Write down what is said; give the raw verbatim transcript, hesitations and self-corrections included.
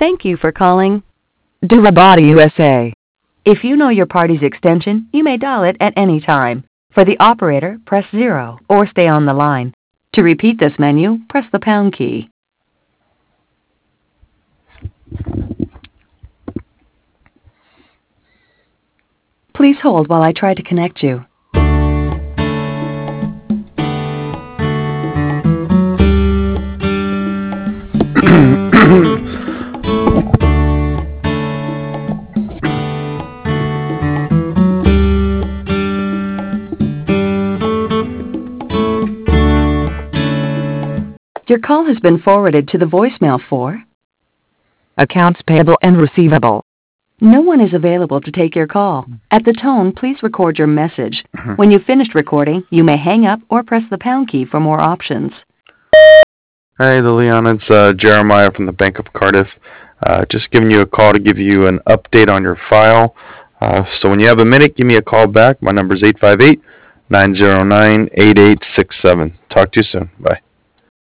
Thank you for calling. Durabody U S A. If you know your party's extension, you may dial it at any time. For the operator, press zero or stay on the line. To repeat this menu, press the pound key. Please hold while I try to connect you. Your call has been forwarded to the voicemail for Accounts payable and receivable. No one is available to take your call. At the tone, please record your message. When you've finished recording, you may hang up or press the pound key for more options. Hey, Liliana, it's uh, Jeremiah from the Bank of Cardiff. Uh, just giving you a call to give you an update on your file. Uh, so when you have a minute, give me a call back. My number is eight five eight, nine zero nine, eight eight six seven. Talk to you soon. Bye.